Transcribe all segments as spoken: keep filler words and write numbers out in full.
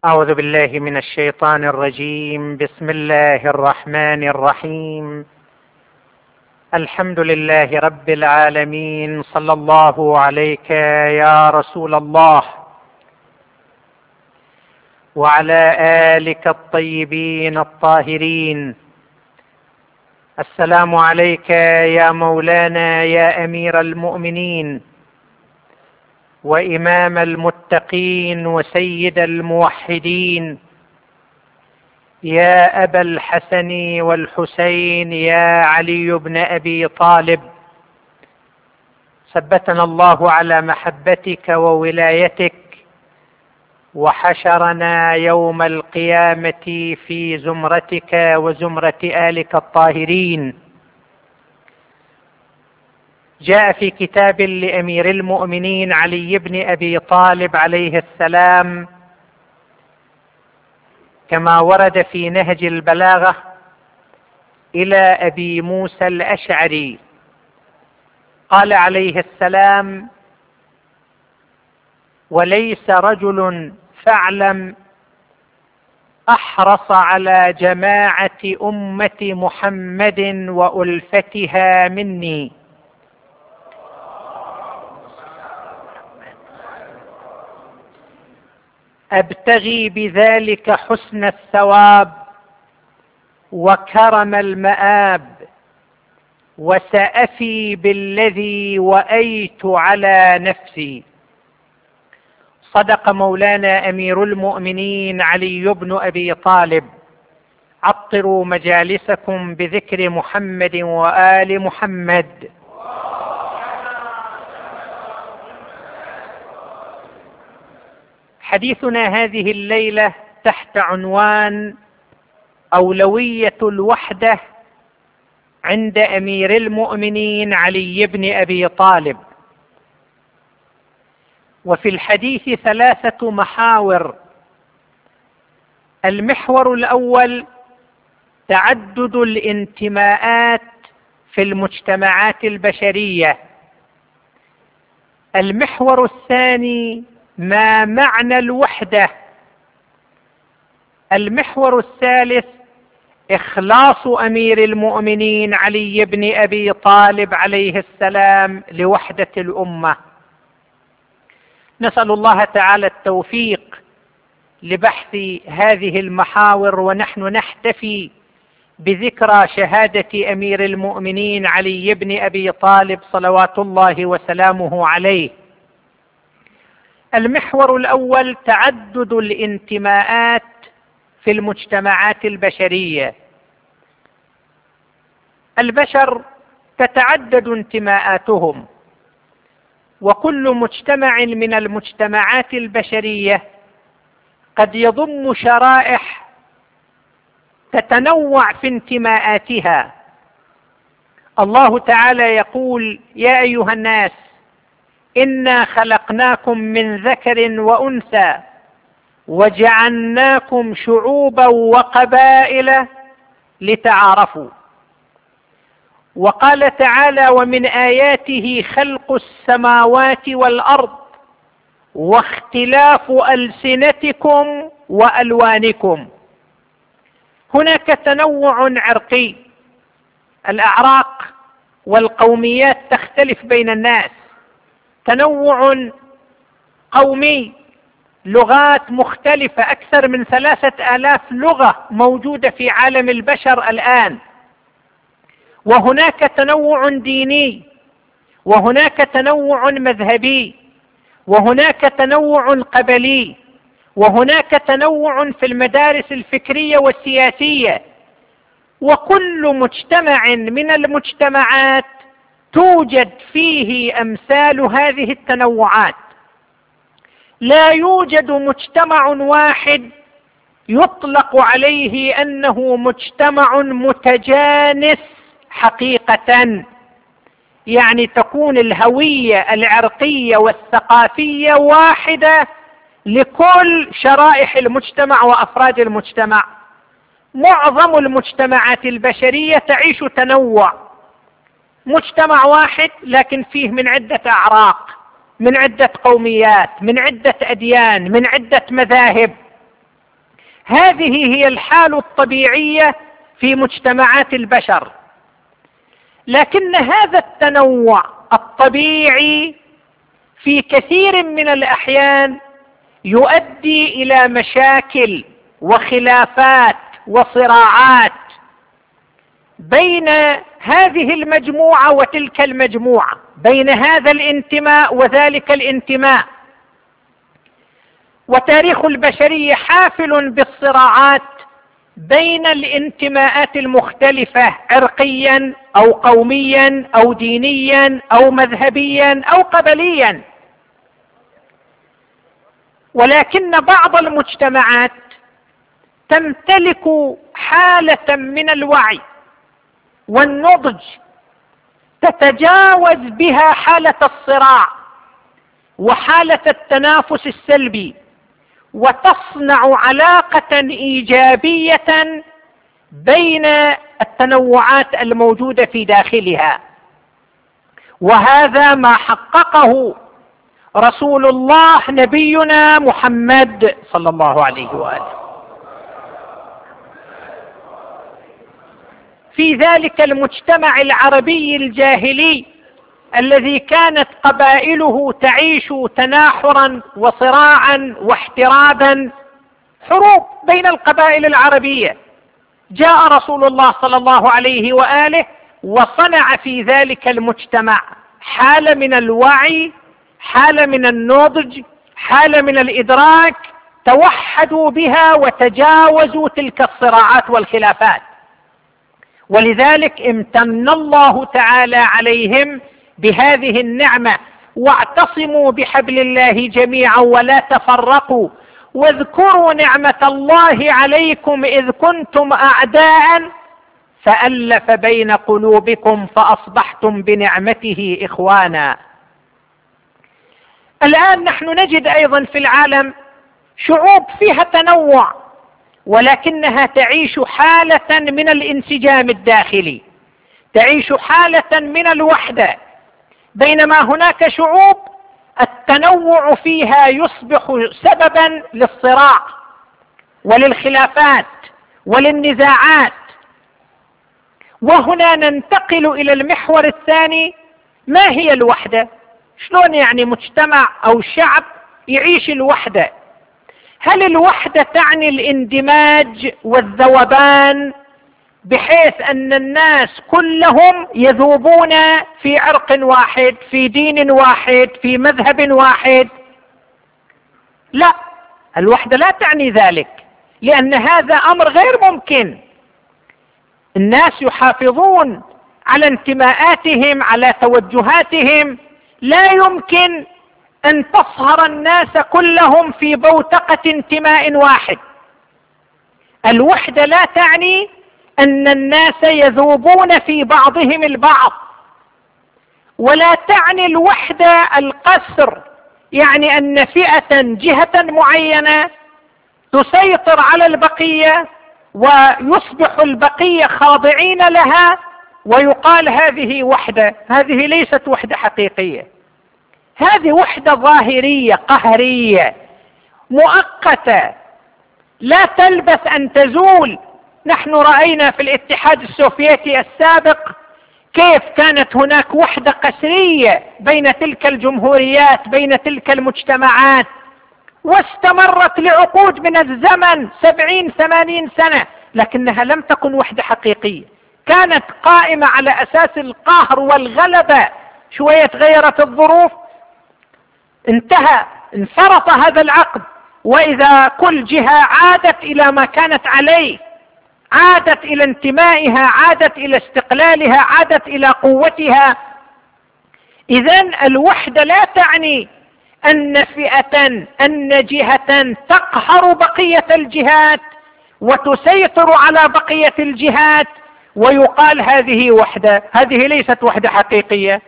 أعوذ بالله من الشيطان الرجيم. بسم الله الرحمن الرحيم. الحمد لله رب العالمين. صلى الله عليك يا رسول الله وعلى آلك الطيبين الطاهرين. السلام عليك يا مولانا يا أمير المؤمنين وإمام المتقين وسيد الموحدين، يا أبا الحسن والحسين، يا علي بن أبي طالب. ثبتنا الله على محبتك وولايتك وحشرنا يوم القيامة في زمرتك وزمرة آلك الطاهرين. جاء في كتاب لأمير المؤمنين علي بن أبي طالب عليه السلام كما ورد في نهج البلاغة إلى أبي موسى الأشعري، قال عليه السلام: وليس رجل فاعلم أحرص على جماعة أمة محمد وألفتها مني. أبتغي بذلك حسن الثواب وكرم المآب، وسأفي بالذي وأيت على نفسي. صدق مولانا أمير المؤمنين علي بن أبي طالب. عطروا مجالسكم بذكر محمد وآل محمد. حديثنا هذه الليلة تحت عنوان أولوية الوحدة عند أمير المؤمنين علي بن أبي طالب. وفي الحديث ثلاثة محاور. المحور الأول تعدد الانتماءات في المجتمعات البشرية. المحور الثاني ما معنى الوحدة. المحور الثالث إخلاص أمير المؤمنين علي بن أبي طالب عليه السلام لوحدة الأمة. نسأل الله تعالى التوفيق لبحث هذه المحاور، ونحن نحتفي بذكرى شهادة أمير المؤمنين علي بن أبي طالب صلوات الله وسلامه عليه. المحور الأول تعدد الانتماءات في المجتمعات البشرية. البشر تتعدد انتماءاتهم، وكل مجتمع من المجتمعات البشرية قد يضم شرائح تتنوع في انتماءاتها. الله تعالى يقول: يا أيها الناس إنا خلقناكم من ذكر وأنثى وجعلناكم شعوبا وقبائل لتعارفوا. وقال تعالى: ومن آياته خلق السماوات والأرض واختلاف ألسنتكم وألوانكم. هناك تنوع عرقي، الأعراق والقوميات تختلف بين الناس. تنوع قومي، لغات مختلفة، أكثر من ثلاثة آلاف لغة موجودة في عالم البشر الآن. وهناك تنوع ديني، وهناك تنوع مذهبي، وهناك تنوع قبلي، وهناك تنوع في المدارس الفكرية والسياسية. وكل مجتمع من المجتمعات توجد فيه أمثال هذه التنوعات. لا يوجد مجتمع واحد يطلق عليه أنه مجتمع متجانس حقيقة، يعني تكون الهوية العرقية والثقافية واحدة لكل شرائح المجتمع وأفراد المجتمع. معظم المجتمعات البشرية تعيش تنوع. مجتمع واحد لكن فيه من عدة أعراق، من عدة قوميات، من عدة أديان، من عدة مذاهب. هذه هي الحال الطبيعية في مجتمعات البشر. لكن هذا التنوع الطبيعي في كثير من الأحيان يؤدي إلى مشاكل وخلافات وصراعات بين هذه المجموعة وتلك المجموعة، بين هذا الانتماء وذلك الانتماء. وتاريخ البشرية حافل بالصراعات بين الانتماءات المختلفة، عرقيا أو قوميا أو دينيا أو مذهبيا أو قبليا. ولكن بعض المجتمعات تمتلك حالة من الوعي والنضج تتجاوز بها حالة الصراع وحالة التنافس السلبي، وتصنع علاقة إيجابية بين التنوعات الموجودة في داخلها. وهذا ما حققه رسول الله نبينا محمد صلى الله عليه وآله. في ذلك المجتمع العربي الجاهلي الذي كانت قبائله تعيش تناحرا وصراعا واحترابا، حروب بين القبائل العربية، جاء رسول الله صلى الله عليه وآله وصنع في ذلك المجتمع حالة من الوعي، حالة من النضج، حالة من الإدراك، توحدوا بها وتجاوزوا تلك الصراعات والخلافات. ولذلك امتن الله تعالى عليهم بهذه النعمة: واعتصموا بحبل الله جميعا ولا تفرقوا واذكروا نعمة الله عليكم إذ كنتم أعداء فألف بين قلوبكم فأصبحتم بنعمته إخوانا. الآن نحن نجد أيضا في العالم شعوب فيها تنوع، ولكنها تعيش حالة من الانسجام الداخلي، تعيش حالة من الوحدة، بينما هناك شعوب التنوع فيها يصبح سببا للصراع وللخلافات وللنزاعات. وهنا ننتقل إلى المحور الثاني: ما هي الوحدة؟ شلون يعني مجتمع أو شعب يعيش الوحدة؟ هل الوحدة تعني الاندماج والذوبان بحيث أن الناس كلهم يذوبون في عرق واحد، في دين واحد، في مذهب واحد؟ لا، الوحدة لا تعني ذلك، لأن هذا أمر غير ممكن. الناس يحافظون على انتماءاتهم، على توجهاتهم، لا يمكن أن تصهر الناس كلهم في بوتقة انتماء واحد. الوحدة لا تعني أن الناس يذوبون في بعضهم البعض، ولا تعني الوحدة القسر، يعني أن فئة جهة معينة تسيطر على البقية ويصبح البقية خاضعين لها ويقال هذه وحدة. هذه ليست وحدة حقيقية، هذه وحدة ظاهرية قهرية مؤقتة لا تلبث أن تزول. نحن رأينا في الاتحاد السوفيتي السابق كيف كانت هناك وحدة قسرية بين تلك الجمهوريات، بين تلك المجتمعات، واستمرت لعقود من الزمن، سبعين ثمانين سنة، لكنها لم تكن وحدة حقيقية، كانت قائمة على أساس القهر والغلبة. شوية غيرت الظروف، انتهى، انفرط هذا العقد، وإذا كل جهة عادت إلى ما كانت عليه، عادت إلى انتمائها، عادت إلى استقلالها، عادت إلى قوتها. إذن الوحدة لا تعني أن فئة، أن جهة تقهر بقية الجهات وتسيطر على بقية الجهات ويقال هذه وحدة. هذه ليست وحدة حقيقية.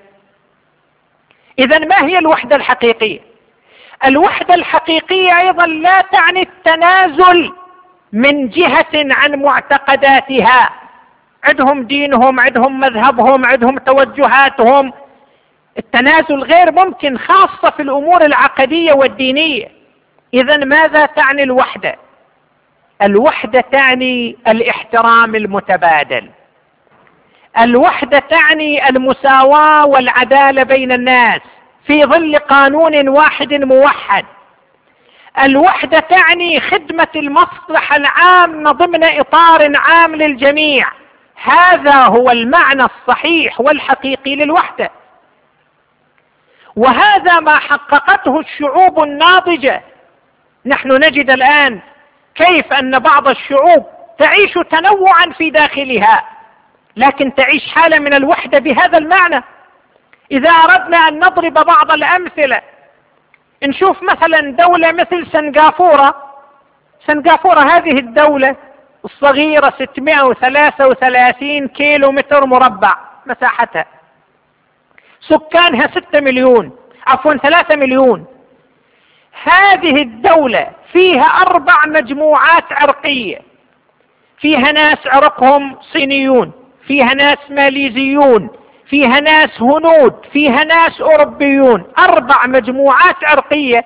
إذن ما هي الوحدة الحقيقية؟ الوحدة الحقيقية أيضا لا تعني التنازل من جهة عن معتقداتها. عندهم دينهم، عندهم مذهبهم، عندهم توجهاتهم، التنازل غير ممكن، خاصة في الأمور العقدية والدينية. إذن ماذا تعني الوحدة؟ الوحدة تعني الاحترام المتبادل، الوحدة تعني المساواة والعدالة بين الناس في ظل قانون واحد موحد، الوحدة تعني خدمة المصلحة العامة ضمن إطار عام للجميع. هذا هو المعنى الصحيح والحقيقي للوحدة، وهذا ما حققته الشعوب الناضجة. نحن نجد الآن كيف أن بعض الشعوب تعيش تنوعا في داخلها، لكن تعيش حالة من الوحدة بهذا المعنى. إذا أردنا أن نضرب بعض الأمثلة، نشوف مثلا دولة مثل سنغافورة. سنغافورة هذه الدولة الصغيرة ستمائة وثلاثة وثلاثين كيلو متر مربع مساحتها، سكانها ستة مليون عفوا ثلاثة مليون. هذه الدولة فيها أربع مجموعات عرقية، فيها ناس عرقهم صينيون، فيها ناس ماليزيون، فيها ناس هنود، فيها ناس أوروبيون، أربع مجموعات عرقية،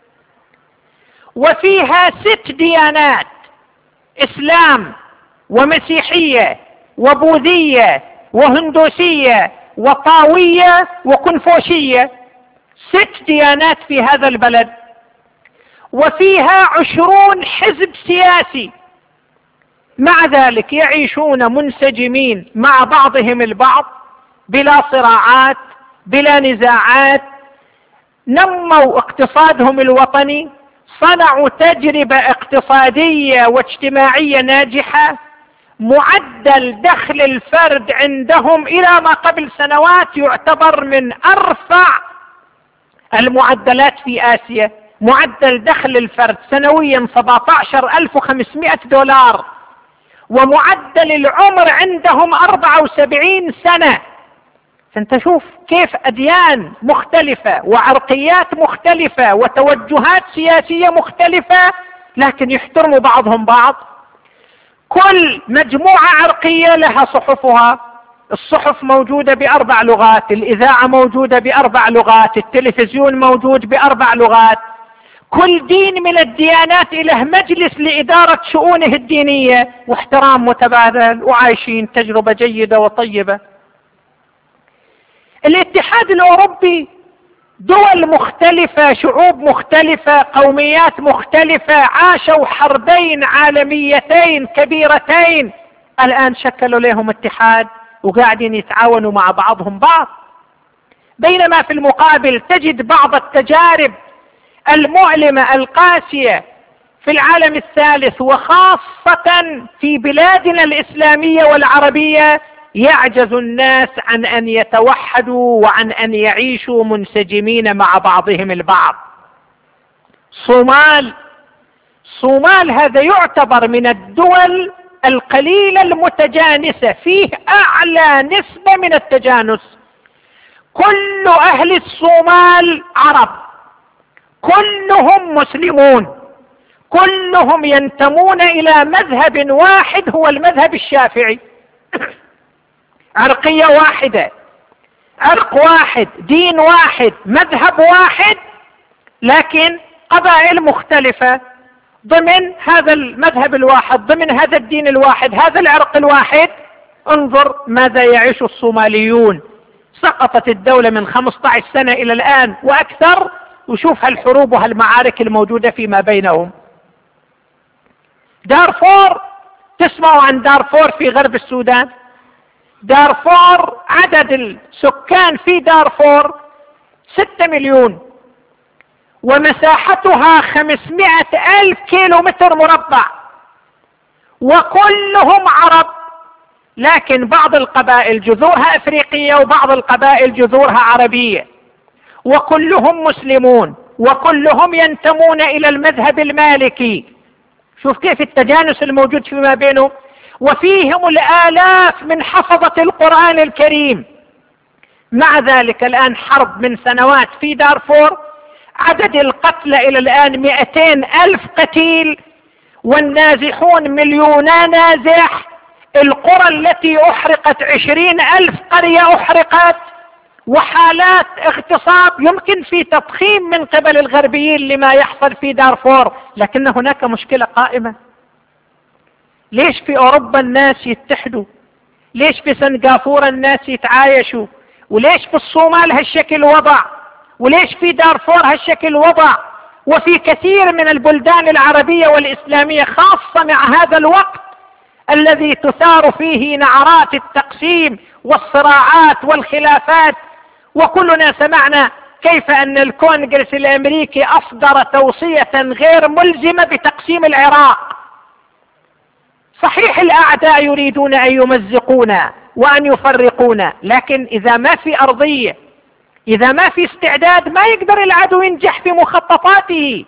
وفيها ست ديانات: إسلام ومسيحية وبوذية وهندوسية وطاوية وكونفوشية. ست ديانات في هذا البلد، وفيها عشرون حزب سياسي. مع ذلك يعيشون منسجمين مع بعضهم البعض بلا صراعات بلا نزاعات. نموا اقتصادهم الوطني، صنعوا تجربة اقتصادية واجتماعية ناجحة. معدل دخل الفرد عندهم إلى ما قبل سنوات يعتبر من أرفع المعدلات في آسيا. معدل دخل الفرد سنويا سبعة عشر ألف وخمسمائة دولار، ومعدل العمر عندهم أربعة وسبعين سنة. فانت شوف كيف أديان مختلفة وعرقيات مختلفة وتوجهات سياسية مختلفة، لكن يحترموا بعضهم بعض. كل مجموعة عرقية لها صحفها، الصحف موجودة بأربع لغات، الإذاعة موجودة بأربع لغات، التلفزيون موجود بأربع لغات. كل دين من الديانات له مجلس لإدارة شؤونه الدينية، واحترام متبادل، وعايشين تجربة جيدة وطيبة. الاتحاد الأوروبي دول مختلفة، شعوب مختلفة، قوميات مختلفة، عاشوا حربين عالميتين كبيرتين، الآن شكلوا لهم اتحاد وقاعدين يتعاونوا مع بعضهم بعض. بينما في المقابل تجد بعض التجارب المؤلمة القاسية في العالم الثالث، وخاصة في بلادنا الإسلامية والعربية، يعجز الناس عن أن يتوحدوا وعن أن يعيشوا منسجمين مع بعضهم البعض. صومال صومال هذا يعتبر من الدول القليلة المتجانسة، فيه أعلى نسبة من التجانس. كل أهل الصومال عرب، كلهم مسلمون، كلهم ينتمون إلى مذهب واحد هو المذهب الشافعي. عرقية واحدة، عرق واحد، دين واحد، مذهب واحد، لكن قبائل مختلفة ضمن هذا المذهب الواحد، ضمن هذا الدين الواحد، هذا العرق الواحد. انظر ماذا يعيش الصوماليون. سقطت الدولة من خمسة عشر سنة إلى الآن وأكثر، وشوف هالحروب وهالمعارك الموجودة فيما بينهم. دارفور، تسمعوا عن دارفور في غرب السودان؟ دارفور عدد السكان في دارفور ستة مليون، ومساحتها خمسمائة ألف كيلو متر مربع، وكلهم عرب، لكن بعض القبائل جذورها أفريقية وبعض القبائل جذورها عربية، وكلهم مسلمون، وكلهم ينتمون إلى المذهب المالكي. شوف كيف التجانس الموجود فيما بينهم، وفيهم الآلاف من حفظة القرآن الكريم. مع ذلك الآن حرب من سنوات في دارفور، عدد القتلى إلى الآن مئتين ألف قتيل، والنازحون مليونان نازح. القرى التي أحرقت عشرين ألف قرية أحرقت، وحالات اغتصاب يمكن في تضخيم من قبل الغربيين لما يحصل في دارفور، لكن هناك مشكلة قائمة. ليش في أوروبا الناس يتحدوا؟ ليش في سنغافورة الناس يتعايشوا؟ وليش في الصومال هالشكل وضع؟ وليش في دارفور هالشكل وضع؟ وفي كثير من البلدان العربية والإسلامية، خاصة مع هذا الوقت الذي تثار فيه نعرات التقسيم والصراعات والخلافات. وكلنا سمعنا كيف أن الكونغرس الأمريكي أصدر توصية غير ملزمة بتقسيم العراق. صحيح الأعداء يريدون أن يمزقونا وأن يفرقونا، لكن إذا ما في أرضية، إذا ما في استعداد، ما يقدر العدو ينجح في مخططاته.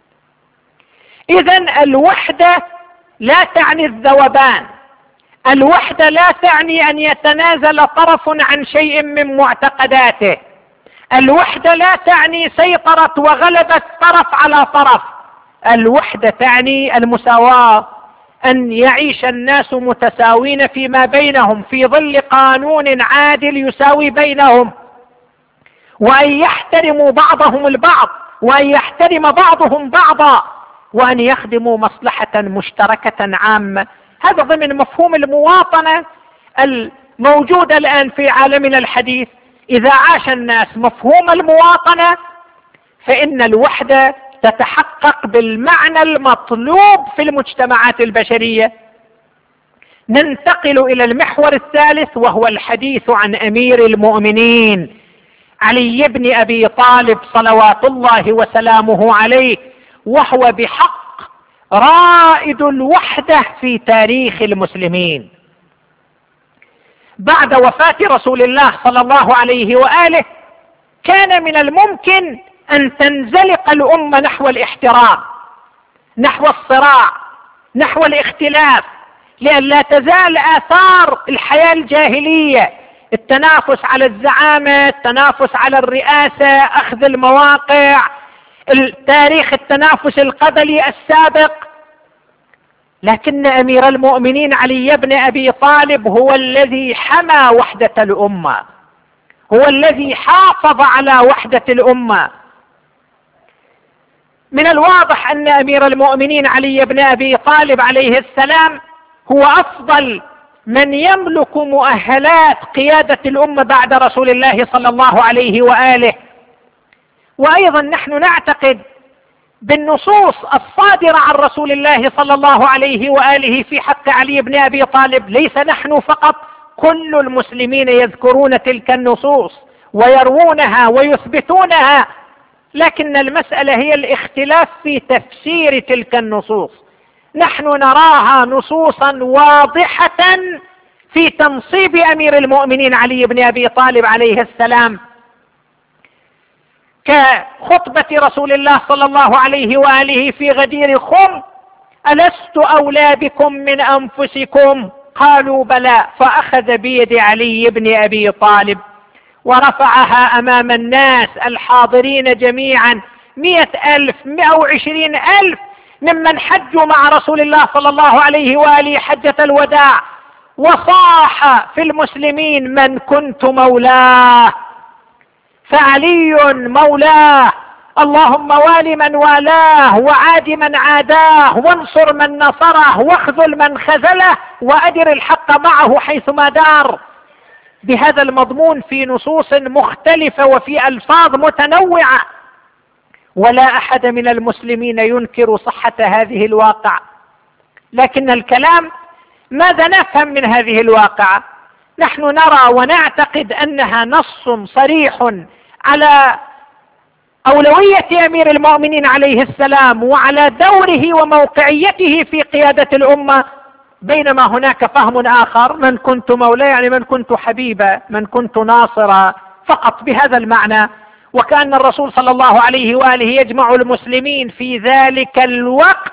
إذن الوحدة لا تعني الذوبان، الوحدة لا تعني أن يتنازل طرف عن شيء من معتقداته، الوحدة لا تعني سيطرة وغلبة طرف على طرف، الوحدة تعني المساواة، أن يعيش الناس متساوين فيما بينهم في ظل قانون عادل يساوي بينهم، وأن يحترموا بعضهم البعض، وأن يحترم بعضهم بعضا، وأن يخدموا مصلحة مشتركة عامة. هذا ضمن مفهوم المواطنة الموجودة الآن في عالمنا الحديث. إذا عاش الناس مفهوم المواطنة فإن الوحدة تتحقق بالمعنى المطلوب في المجتمعات البشرية. ننتقل إلى المحور الثالث، وهو الحديث عن أمير المؤمنين علي بن أبي طالب صلوات الله وسلامه عليه، وهو بحق رائد الوحدة في تاريخ المسلمين. بعد وفاة رسول الله صلى الله عليه وآله كان من الممكن أن تنزلق الأمة نحو الاحترام، نحو الصراع، نحو الاختلاف، لأن لا تزال آثار الحياة الجاهلية، التنافس على الزعامة، التنافس على الرئاسة، أخذ المواقع، التاريخ التنافس القبلي السابق. لكن أمير المؤمنين علي بن أبي طالب هو الذي حمى وحدة الأمة، هو الذي حافظ على وحدة الأمة. من الواضح أن أمير المؤمنين علي بن أبي طالب عليه السلام هو أفضل من يملك مؤهلات قيادة الأمة بعد رسول الله صلى الله عليه وآله. وأيضا نحن نعتقد بالنصوص الصادرة عن رسول الله صلى الله عليه وآله في حق علي بن أبي طالب. ليس نحن فقط، كل المسلمين يذكرون تلك النصوص ويروونها ويثبتونها، لكن المسألة هي الاختلاف في تفسير تلك النصوص. نحن نراها نصوصا واضحة في تنصيب أمير المؤمنين علي بن أبي طالب عليه السلام، كخطبة رسول الله صلى الله عليه وآله في غدير خم: ألست أولى بكم من أنفسكم؟ قالوا بلى. فأخذ بيد علي بن أبي طالب ورفعها أمام الناس الحاضرين جميعا، مئة ألف، مئة وعشرين ألف ممن حجوا مع رسول الله صلى الله عليه وآله حجة الوداع، وصاح في المسلمين: من كنت مولاه فعلي مولاه، اللهم وال من والاه وعاد من عاداه وانصر من نصره واخذل من خذله وأدر الحق معه حيثما دار. بهذا المضمون في نصوص مختلفة وفي ألفاظ متنوعة، ولا أحد من المسلمين ينكر صحة هذه الواقعة. لكن الكلام ماذا نفهم من هذه الواقعة؟ نحن نرى ونعتقد أنها نص صريح على أولوية أمير المؤمنين عليه السلام وعلى دوره وموقعيته في قيادة الأمة، بينما هناك فهم آخر: من كنت مولاه يعني من كنت حبيبا، من كنت ناصرا، فقط بهذا المعنى. وكأن الرسول صلى الله عليه وآله يجمع المسلمين في ذلك الوقت،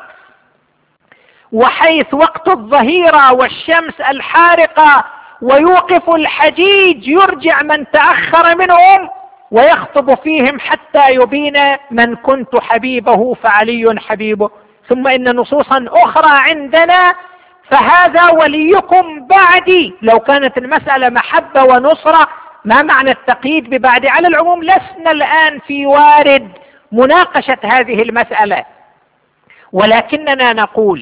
وحيث وقت الظهيرة والشمس الحارقة، ويوقف الحجيج يرجع من تأخر منهم ويخطب فيهم حتى يبين: من كنت حبيبه فعلي حبيبه. ثم إن نصوصا أخرى عندنا: فهذا وليكم بعدي. لو كانت المسألة محبة ونصرة ما معنى التقييد ببعد؟ على العموم لسنا الآن في وارد مناقشة هذه المسألة، ولكننا نقول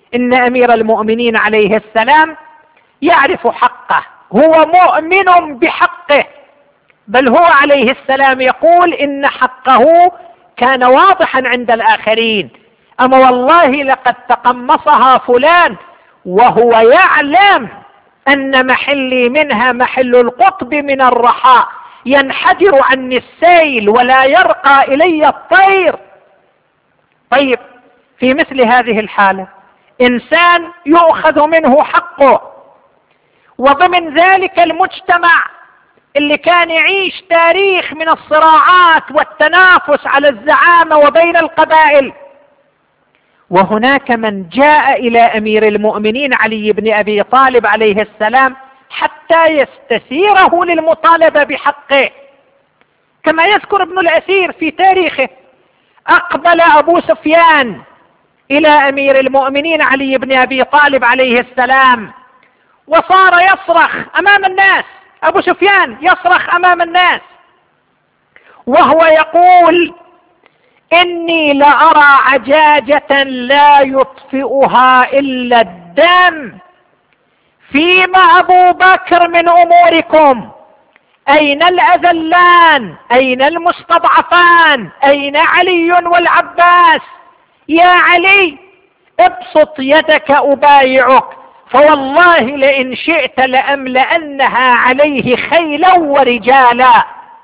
إن أمير المؤمنين عليه السلام يعرف حقه، هو مؤمن بحقه، بل هو عليه السلام يقول إن حقه كان واضحا عند الآخرين، أما والله لقد تقمصها فلان وهو يعلم أن محلي منها محل القطب من الرحاء، ينحدر عني السيل ولا يرقى إلي الطير. طيب، في مثل هذه الحالة إنسان يؤخذ منه حقه، وضمن ذلك المجتمع اللي كان يعيش تاريخ من الصراعات والتنافس على الزعامة وبين القبائل، وهناك من جاء إلى أمير المؤمنين علي بن أبي طالب عليه السلام حتى يستثيره للمطالبة بحقه، كما يذكر ابن الأثير في تاريخه: أقبل أبو سفيان إلى أمير المؤمنين علي بن أبي طالب عليه السلام وصار يصرخ أمام الناس، أبو سفيان يصرخ أمام الناس وهو يقول: إني لأرى عجاجة لا يطفئها إلا الدم، فيما أبو بكر من أموركم؟ أين الأذلان؟ أين المستضعفان؟ أين علي والعباس؟ يا علي ابسط يدك أبايعك، فوالله لئن شئت لأملأنها عليه خيلا ورجالا.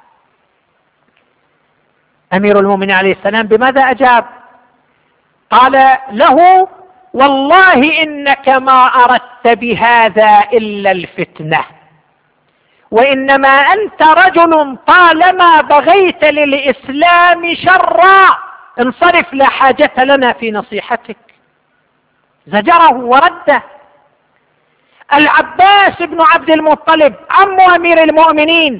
أمير المؤمنين عليه السلام بماذا أجاب؟ قال له: والله إنك ما أردت بهذا إلا الفتنة، وإنما أنت رجل طالما بغيت للإسلام شرا، انصرف، لا حاجة لنا في نصيحتك. زجره ورده. العباس بن عبد المطلب عم أمير المؤمنين،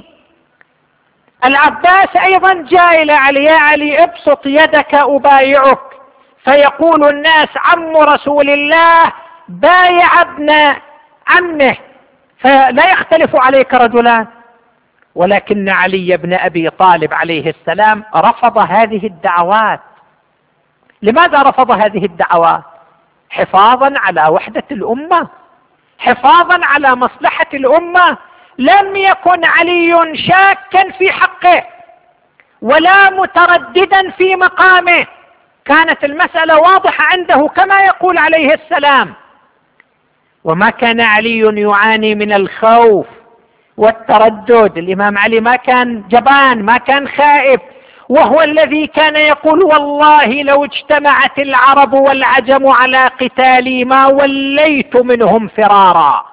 العباس أيضا جاء إلى علي: يا علي ابسط يدك أبايعك. فيقول الناس: عم رسول الله بايع ابن عمه، فلا يختلف عليك رجلان. ولكن علي بن أبي طالب عليه السلام رفض هذه الدعوات. لماذا رفض هذه الدعوات؟ حفاظا على وحدة الأمة، حفاظا على مصلحة الأمة. لم يكن علي شاكا في حقه ولا مترددا في مقامه، كانت المسألة واضحة عنده كما يقول عليه السلام. وما كان علي يعاني من الخوف والتردد، الإمام علي ما كان جبان، ما كان خائف، وهو الذي كان يقول: والله لو اجتمعت العرب والعجم على قتالي ما وليت منهم فرارا.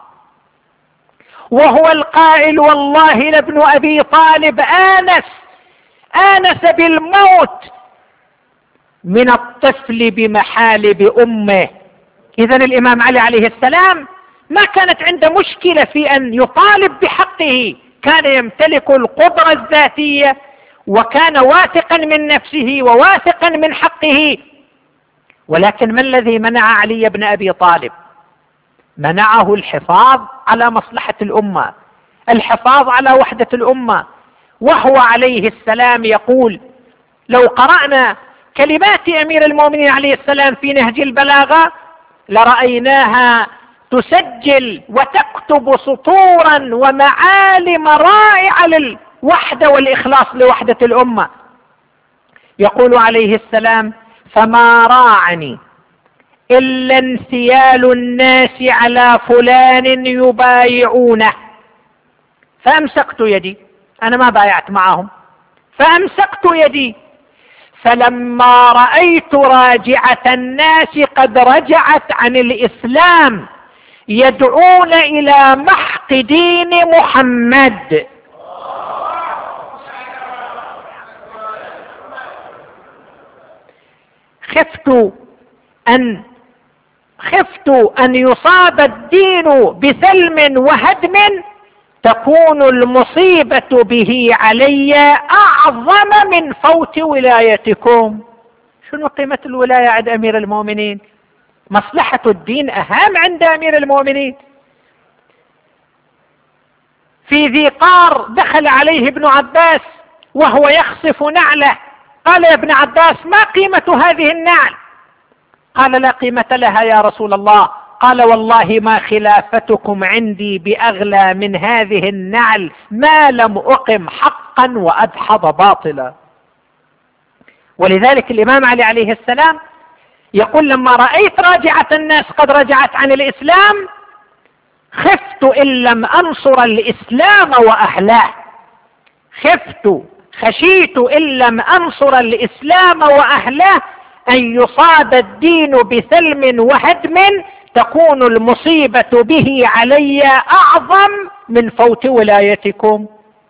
وهو القائل: والله لابن أبي طالب آنس آنس بالموت من الطفل بمحالب أمه. إذن الإمام علي عليه السلام ما كانت عنده مشكلة في أن يطالب بحقه، كان يمتلك القدرة الذاتية وكان واثقا من نفسه وواثقا من حقه. ولكن ما الذي منع علي بن أبي طالب؟ منعه الحفاظ على مصلحة الأمة، الحفاظ على وحدة الأمة. وهو عليه السلام يقول: لو قرأنا كلمات أمير المؤمنين عليه السلام في نهج البلاغة لرأيناها تسجل وتكتب سطورا ومعالم رائعة للوحدة والإخلاص لوحدة الأمة. يقول عليه السلام: فما راعني إلا انسيال الناس على فلان يبايعونه، فأمسكت يدي، أنا ما بايعت معهم، فأمسكت يدي، فلما رأيت راجعة الناس قد رجعت عن الإسلام يدعون إلى محق دين محمد، خفت أن خفت أن يصاب الدين بثلم وهدم تكون المصيبة به علي أعظم من فوت ولايتكم. شنو قيمة الولاية عند أمير المؤمنين؟ مصلحة الدين أهم عند أمير المؤمنين. في ذي قار دخل عليه ابن عباس وهو يخصف نعله، قال: يا ابن عباس ما قيمة هذه النعل؟ قال لا قيمة لها يا رسول الله. قال والله ما خلافتكم عندي بأغلى من هذه النعل ما لم أقم حقا وأدحض باطلا. ولذلك الإمام علي عليه السلام يقول لما رأيت راجعة الناس قد رجعت عن الإسلام خفت إن لم أنصر الإسلام وأهله، خفت خشيت إن لم أنصر الإسلام وأهله أن يصاب الدين بثلم وهدم تكون المصيبة به علي أعظم من فوت ولايتكم.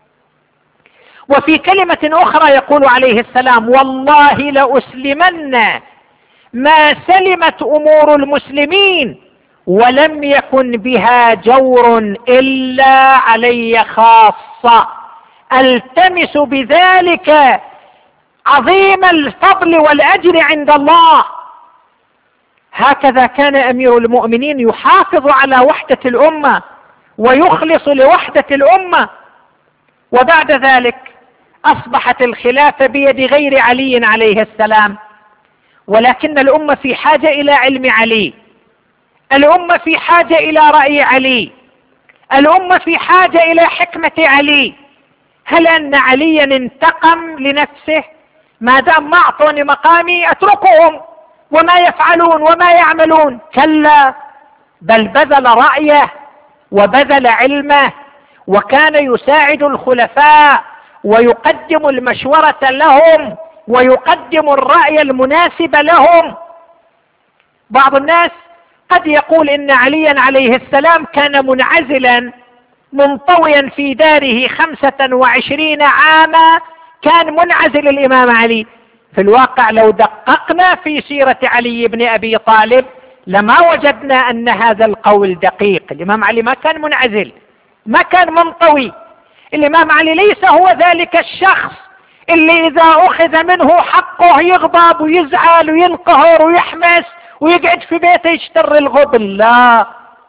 وفي كلمة أخرى يقول عليه السلام والله لأسلمن ما سلمت أمور المسلمين ولم يكن بها جور إلا علي خاصة، ألتمس بذلك عظيم الفضل والأجر عند الله. هكذا كان أمير المؤمنين يحافظ على وحدة الأمة ويخلص لوحدة الأمة. وبعد ذلك أصبحت الخلافة بيد غير علي عليه السلام، ولكن الأمة في حاجة إلى علم علي، الأمة في حاجة إلى رأي علي، الأمة في حاجة إلى حكمة علي. هل أن عليا انتقم لنفسه؟ ما دام ما أعطوني مقامي أتركهم وما يفعلون وما يعملون؟ كلا، بل بذل رأيه وبذل علمه، وكان يساعد الخلفاء ويقدم المشورة لهم ويقدم الرأي المناسب لهم. بعض الناس قد يقول إن عليا عليه السلام كان منعزلا منطويا في داره خمسة وعشرين عاما، كان منعزل الإمام علي. في الواقع لو دققنا في سيرة علي بن أبي طالب لما وجدنا أن هذا القول دقيق. الإمام علي ما كان منعزل، ما كان منطوي. الإمام علي ليس هو ذلك الشخص اللي إذا أخذ منه حقه يغضب ويزعل وينقهر ويحمس ويقعد في بيته يشتر الغبن. لا،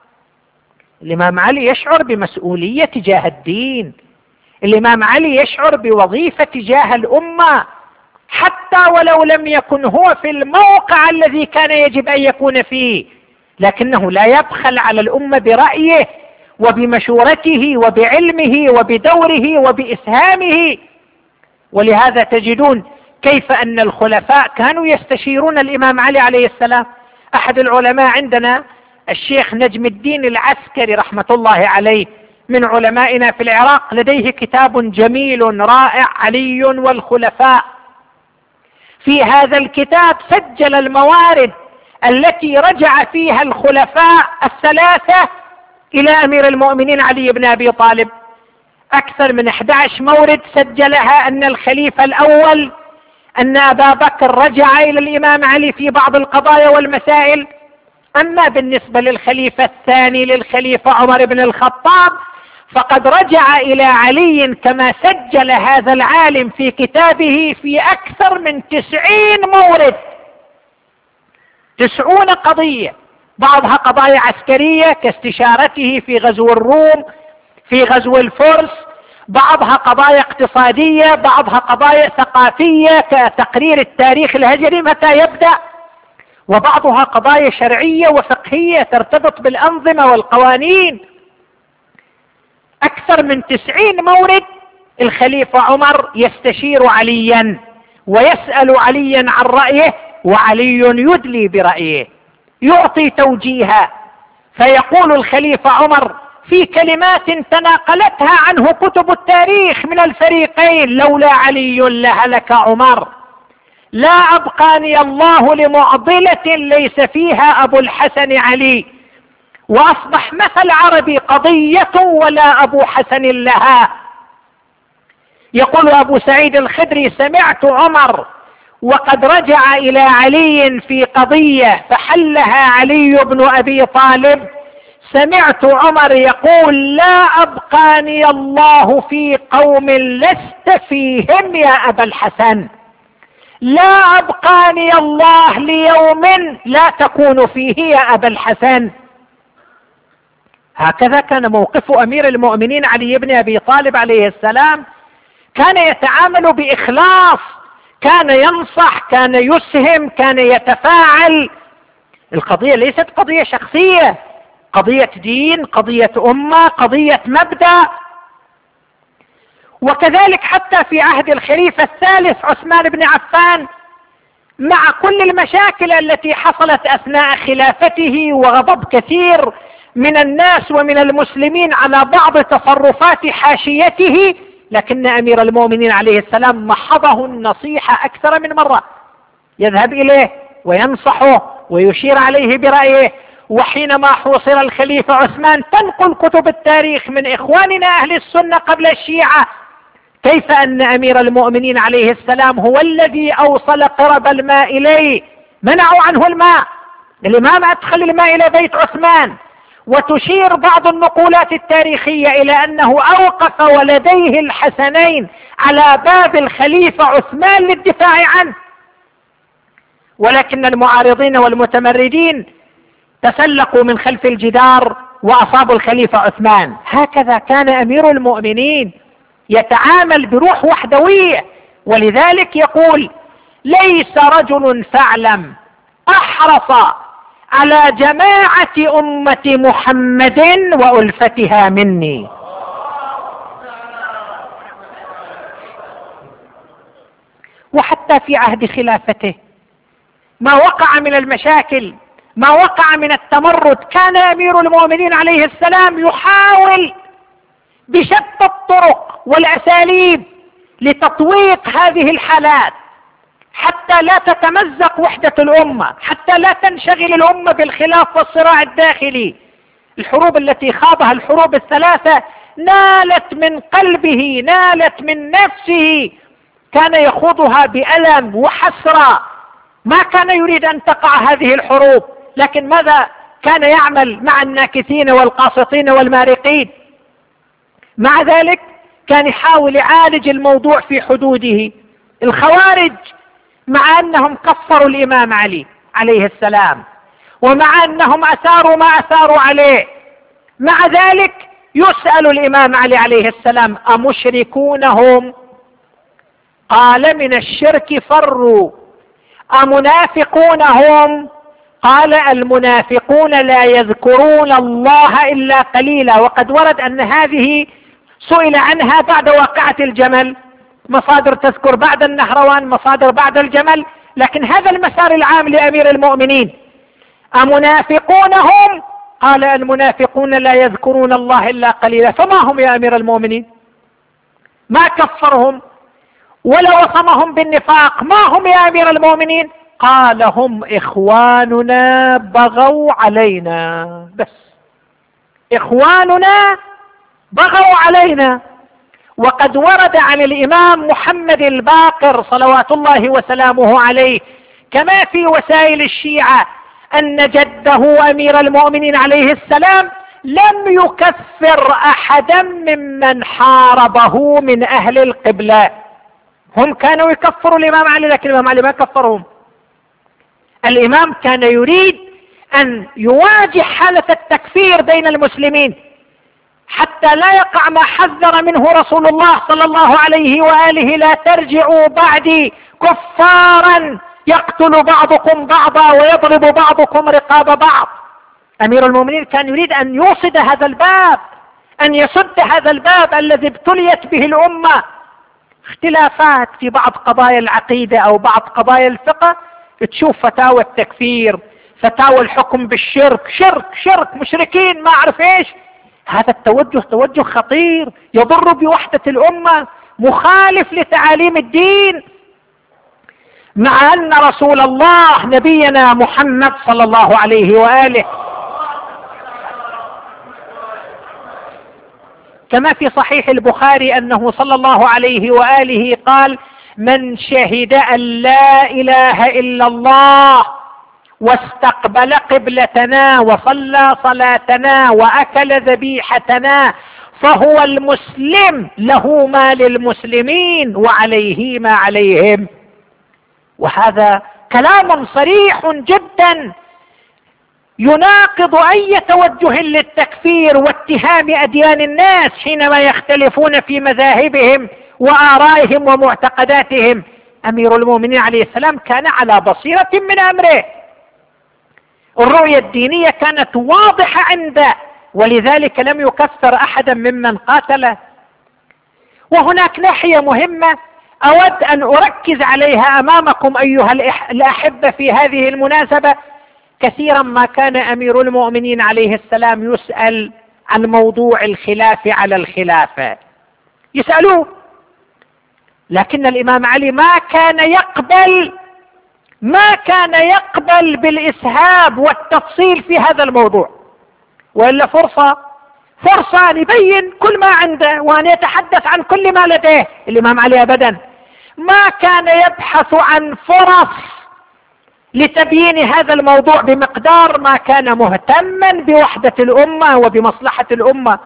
الإمام علي يشعر بمسؤولية تجاه الدين، الإمام علي يشعر بوظيفة تجاه الأمة، حتى ولو لم يكن هو في الموقع الذي كان يجب أن يكون فيه، لكنه لا يبخل على الأمة برأيه وبمشورته وبعلمه وبدوره وبإسهامه. ولهذا تجدون كيف أن الخلفاء كانوا يستشيرون الإمام علي عليه السلام. أحد العلماء عندنا الشيخ نجم الدين العسكري رحمة الله عليه من علمائنا في العراق، لديه كتاب جميل رائع علي والخلفاء. في هذا الكتاب سجل الموارد التي رجع فيها الخلفاء الثلاثة إلى أمير المؤمنين علي بن أبي طالب. أكثر من أحد عشر مورد سجلها أن الخليفة الأول أن أبا بكر رجع إلى الإمام علي في بعض القضايا والمسائل. أما بالنسبة للخليفة الثاني للخليفة عمر بن الخطاب فقد رجع إلى علي كما سجل هذا العالم في كتابه في أكثر من تسعين مورد، تسعون قضية، بعضها قضايا عسكرية كاستشارته في غزو الروم في غزو الفرس، بعضها قضايا اقتصادية، بعضها قضايا ثقافية كتقرير التاريخ الهجري متى يبدأ، وبعضها قضايا شرعية وفقهية ترتبط بالأنظمة والقوانين. أكثر من تسعين مورد الخليفة عمر يستشير عليا ويسأل عليا عن رأيه، وعلي يدلي برأيه يعطي توجيها. فيقول الخليفة عمر في كلمات تناقلتها عنه كتب التاريخ من الفريقين: لولا علي لهلك عمر، لا أبقاني الله لمعضلة ليس فيها أبو الحسن علي، وأصبح مثل عربي قضية ولا أبو حسن لها. يقول أبو سعيد الخدري: سمعت عمر وقد رجع إلى علي في قضية فحلها علي بن أبي طالب، سمعت عمر يقول: لا أبقاني الله في قوم لست فيهم يا أبا الحسن، لا أبقاني الله ليوم لا تكون فيه يا أبا الحسن. هكذا كان موقف أمير المؤمنين علي بن أبي طالب عليه السلام. كان يتعامل بإخلاص، كان ينصح، كان يسهم، كان يتفاعل، القضية ليست قضية شخصية، قضية دين، قضية أمة، قضية مبدأ. وكذلك حتى في عهد الخليفة الثالث عثمان بن عفان، مع كل المشاكل التي حصلت أثناء خلافته وغضب كثير من الناس ومن المسلمين على بعض تصرفات حاشيته، لكن أمير المؤمنين عليه السلام محضه النصيحة أكثر من مرة، يذهب إليه وينصحه ويشير عليه برأيه. وحينما حوصر الخليفة عثمان تنقل كتب التاريخ من إخواننا أهل السنة قبل الشيعة كيف أن أمير المؤمنين عليه السلام هو الذي أوصل قرب الماء إليه، منعوا عنه الماء، الإمام أدخل الماء إلى بيت عثمان. وتشير بعض النقولات التاريخية إلى أنه أوقف ولديه الحسنين على باب الخليفة عثمان للدفاع عنه، ولكن المعارضين والمتمردين تسلقوا من خلف الجدار وأصابوا الخليفة عثمان. هكذا كان أمير المؤمنين يتعامل بروح وحدوية. ولذلك يقول: ليس رجل فاعلم أحرص على جماعة أمة محمد وألفتها مني. وحتى في عهد خلافته ما وقع من المشاكل، ما وقع من التمرد، كان أمير المؤمنين عليه السلام يحاول بشتى الطرق والأساليب لتطويق هذه الحالات حتى لا تتمزق وحدة الأمة، حتى لا تنشغل الأمة بالخلاف والصراع الداخلي. الحروب التي خاضها، الحروب الثلاثة، نالت من قلبه، نالت من نفسه، كان يخوضها بألم وحسرة، ما كان يريد أن تقع هذه الحروب، لكن ماذا كان يعمل مع الناكثين والقاسطين والمارقين؟ مع ذلك كان يحاول يعالج الموضوع في حدوده. الخوارج مع أنهم كفروا الإمام علي عليه السلام، ومع أنهم أثاروا ما أثاروا عليه، مع ذلك يسأل الإمام علي عليه السلام: أمشركون هم؟ قال: من الشرك فروا. أمنافقون هم؟ قال: المنافقون لا يذكرون الله إلا قليلا. وقد ورد أن هذه سئل عنها بعد واقعة الجمل، مصادر تذكر بعد النهروان، مصادر بعد الجمل، لكن هذا المسار العام لأمير المؤمنين. أمنافقون هم؟ قال: المنافقون لا يذكرون الله إلا قليلا. فما هم يا أمير المؤمنين؟ ما كفرهم ولا وصمهم بالنفاق، ما هم يا أمير المؤمنين؟ قال: هم إخواننا بغوا علينا، بس إخواننا بغوا علينا. وقد ورد عن الإمام محمد الباقر صلوات الله وسلامه عليه كما في وسائل الشيعة أن جده أمير المؤمنين عليه السلام لم يكفر أحدا ممن حاربه من أهل القبلة. هم كانوا يكفروا الإمام علي، لكن الإمام علي ما كفرهم. الإمام كان يريد أن يواجه حالة التكفير بين المسلمين حتى لا يقع ما حذر منه رسول الله صلى الله عليه وآله: لا ترجعوا بعدي كفارا يقتل بعضكم بعضا ويضرب بعضكم رقاب بعض. أمير المؤمنين كان يريد أن يوصد هذا الباب، أن يسد هذا الباب الذي ابتليت به الأمة. اختلافات في بعض قضايا العقيدة أو بعض قضايا الفقه، تشوف فتاوى التكفير، فتاوى الحكم بالشرك، شرك شرك مشركين ما أعرف إيش. هذا التوجه توجه خطير يضر بوحدة الأمة، مخالف لتعاليم الدين، مع أن رسول الله نبينا محمد صلى الله عليه وآله كما في صحيح البخاري أنه صلى الله عليه وآله قال: من شهد أن لا إله إلا الله واستقبل قبلتنا وصلى صلاتنا وأكل ذبيحتنا فهو المسلم، له ما للمسلمين وعليه ما عليهم. وهذا كلام صريح جدا يناقض أي توجه للتكفير واتهام أديان الناس حينما يختلفون في مذاهبهم وآرائهم ومعتقداتهم. أمير المؤمنين عليه السلام كان على بصيرة من أمره، الرؤية الدينية كانت واضحة عنده، ولذلك لم يكفر أحدا ممن قاتله. وهناك ناحية مهمة أود أن أركز عليها أمامكم أيها الأحبة في هذه المناسبة. كثيرا ما كان أمير المؤمنين عليه السلام يسأل عن موضوع الخلاف على الخلافة، يسألوه، لكن الإمام علي ما كان يقبل ما كان يقبل بالإسهاب والتفصيل في هذا الموضوع، وإلا فرصة فرصة أن يبين كل ما عنده وأن يتحدث عن كل ما لديه. الإمام علي أبدا ما كان يبحث عن فرص لتبيين هذا الموضوع بمقدار ما كان مهتما بوحدة الأمة وبمصلحة الأمة.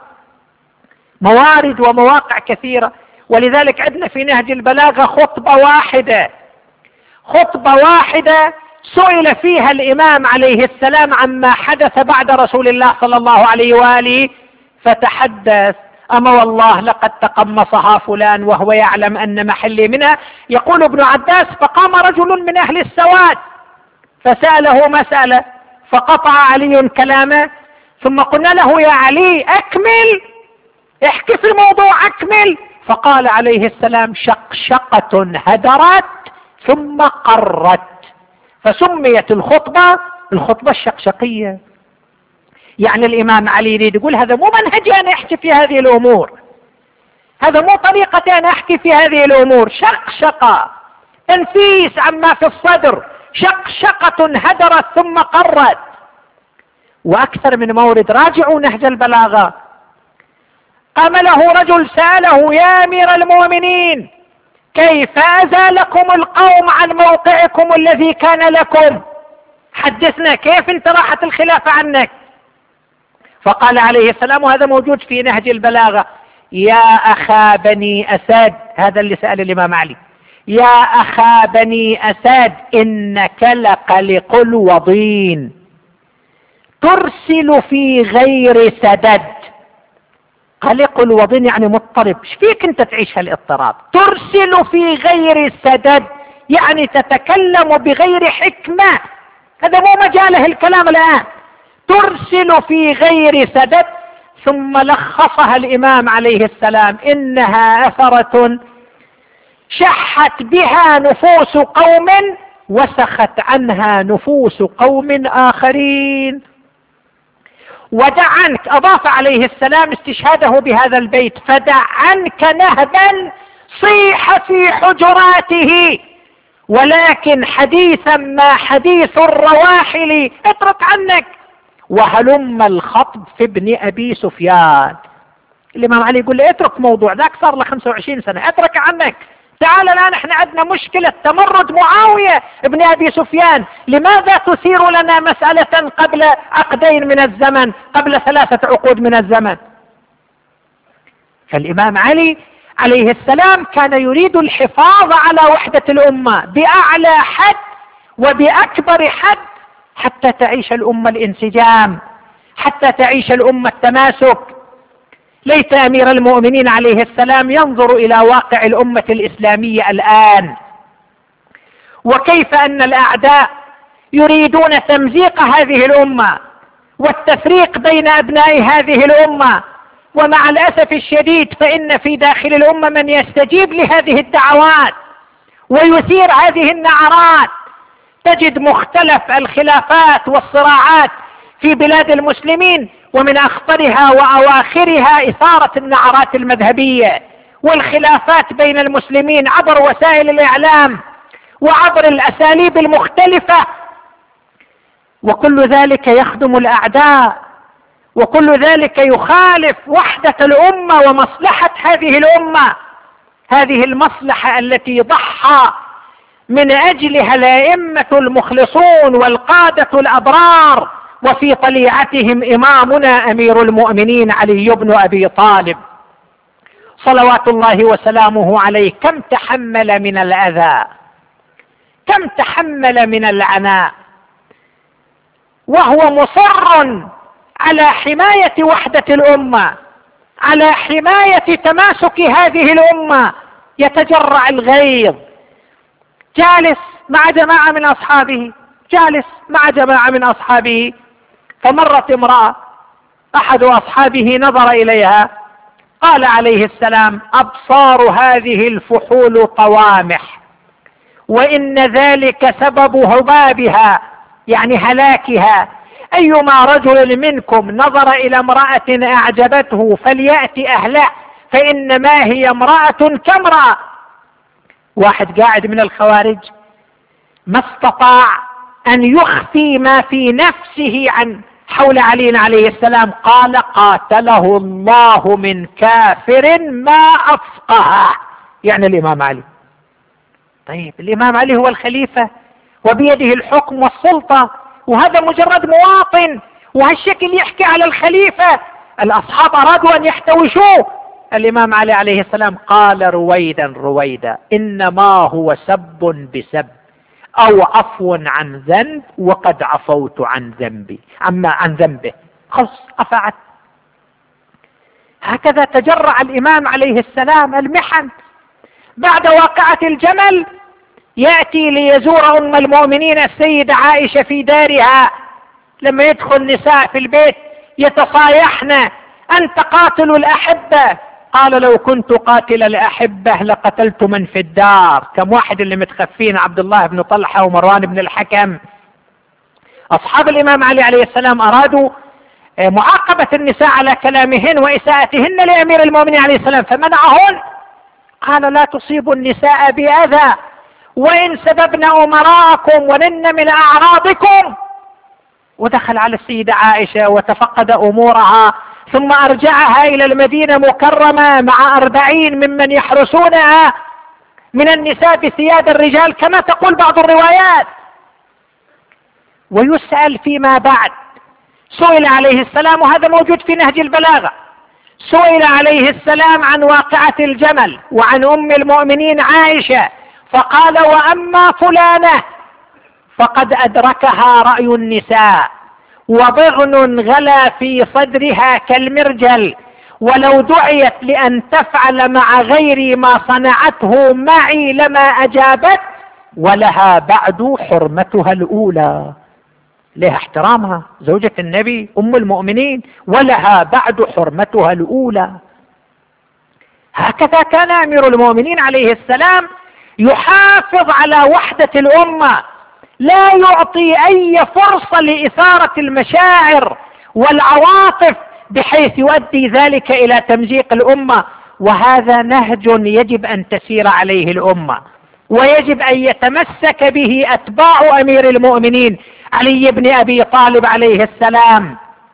موارد ومواقع كثيرة، ولذلك عندنا في نهج البلاغة خطبة واحدة خطبة واحدة سئل فيها الإمام عليه السلام عما حدث بعد رسول الله صلى الله عليه وآله، فتحدث: أما والله لقد تقمصها فلان وهو يعلم أن محلي منها. يقول ابن عباس: فقام رجل من أهل السواد فسأله مسألة فقطع علي كلامه، ثم قلنا له: يا علي أكمل، احكي في الموضوع، أكمل. فقال عليه السلام: شقشقة هدرت ثم قرت. فسميت الخطبة الخطبة الشقشقية. يعني الإمام علي يريد يقول: هذا مو منهجي أن أحكي في هذه الأمور، هذا مو طريقتي أن أحكي في هذه الأمور. شقشقة، تنفيس عما في الصدر، شقشقة هدرت ثم قرت. وأكثر من مورد، راجعوا نهج البلاغة. قام له رجل سأله: يا أمير المؤمنين، كيف أزالكم القوم عن موقعكم الذي كان لكم؟ حدثنا كيف انت راحت الخلافة عنك؟ فقال عليه السلام، وهذا موجود في نهج البلاغة: يا أخا بني أسد، هذا اللي سأل الإمام علي: يا أخا بني أسد، إنك لقلق الوضين ترسل في غير سدد. قلق الوضين يعني مضطرب، ايش فيك انت تعيش هالاضطراب؟ ترسل في غير سدد يعني تتكلم بغير حكمة، هذا مو مجاله الكلام الآن. ترسل في غير سدد. ثم لخصها الإمام عليه السلام: إنها أثرة شحت بها نفوس قوم وسخت عنها نفوس قوم آخرين. ودع عنك، أضاف عليه السلام استشهاده بهذا البيت: فدع عنك نهبا صيح في حجراته، ولكن حديثا ما حديث الرواحل اترك عنك، وهلم الخطب في ابن أبي سفيان. الإمام علي يقول له: اترك موضوع ذاك صار له خمسة وعشرين سنة، اترك عنك، تعال الآن احنا عندنا مشكلة تمرد معاوية ابن أبي سفيان، لماذا تثير لنا مسألة قبل عقدين من الزمن، قبل ثلاثة عقود من الزمن؟ فالإمام علي عليه السلام كان يريد الحفاظ على وحدة الأمة بأعلى حد وبأكبر حد، حتى تعيش الأمة الانسجام، حتى تعيش الأمة التماسك. ليت أمير المؤمنين عليه السلام ينظر إلى واقع الأمة الإسلامية الآن، وكيف أن الأعداء يريدون تمزيق هذه الأمة والتفريق بين أبناء هذه الأمة. ومع الأسف الشديد فإن في داخل الأمة من يستجيب لهذه الدعوات ويثير هذه النعرات. تجد مختلف الخلافات والصراعات في بلاد المسلمين، ومن أخطرها وأواخرها إثارة النعرات المذهبية والخلافات بين المسلمين عبر وسائل الإعلام وعبر الأساليب المختلفة، وكل ذلك يخدم الأعداء، وكل ذلك يخالف وحدة الأمة ومصلحة هذه الأمة، هذه المصلحة التي ضحى من أجلها الأئمة المخلصون والقادة الأبرار، وفي طليعتهم إمامنا أمير المؤمنين علي بن أبي طالب صلوات الله وسلامه عليه. كم تحمل من الأذى، كم تحمل من العناء، وهو مصر على حماية وحدة الأمة، على حماية تماسك هذه الأمة. يتجرع الغيظ، جالس مع جماعة من أصحابه، جالس مع جماعة من أصحابه، فمرت امرأة، أحد أصحابه نظر إليها، قال عليه السلام: أبصار هذه الفحول طوامح، وإن ذلك سبب هبابها، يعني هلاكها. أيما رجل منكم نظر إلى امرأة أعجبته فليأتي أهله، فإنما هي امرأة كامرأة. واحد قاعد من الخوارج ما استطاع أن يخفي ما في نفسه عن حول علي عليه السلام، قال: قاتله الله من كافر ما أفقه، يعني الإمام علي. طيب الإمام علي هو الخليفة وبيده الحكم والسلطة، وهذا مجرد مواطن، وهالشكل يحكي على الخليفة. الأصحاب أرادوا أن يحتوشوه. الإمام علي عليه السلام قال: رويدا رويدا، إنما هو سب بسب أو عفو عن ذنب، وقد عفوت عن ذنبي أما عن ذنبه، خص أفعت. هكذا تجرع الإمام عليه السلام المحن. بعد واقعة الجمل يأتي ليزور أم المؤمنين السيدة عائشة في دارها، لما يدخل نساء في البيت يتصايحن: أنت قاتل الأحبة. قال: لو كنت قاتل الأحبة لقتلت من في الدار. كم واحد اللي متخفين: عبد الله بن طلحة ومروان بن الحكم. أصحاب الإمام علي عليه السلام أرادوا معاقبة النساء على كلامهن وإساءتهن لأمير المؤمنين عليه السلام، فمنعهن. قال: لا تصيبوا النساء بأذى، وإن سببن أمراءكم ونن من أعراضكم. ودخل على السيدة عائشة وتفقد أمورها، ثم أرجعها إلى المدينة مكرمة مع أربعين ممن يحرسونها من النساء بثياب الرجال كما تقول بعض الروايات. ويسأل فيما بعد، سئل عليه السلام، وهذا موجود في نهج البلاغة، سئل عليه السلام عن واقعة الجمل وعن أم المؤمنين عائشة، فقال: وأما فلانة فقد أدركها رأي النساء، وضغن غلا في صدرها كالمرجل، ولو دعيت لأن تفعل مع غيري ما صنعته معي لما أجابت، ولها بعد حرمتها الأولى. لها احترامها، زوجة النبي أم المؤمنين، ولها بعد حرمتها الأولى. هكذا كان أمير المؤمنين عليه السلام يحافظ على وحدة الأمة، لا يعطي أي فرصة لإثارة المشاعر والعواطف بحيث يؤدي ذلك إلى تمزيق الأمة. وهذا نهج يجب أن تسير عليه الأمة، ويجب أن يتمسك به أتباع أمير المؤمنين علي بن أبي طالب عليه السلام.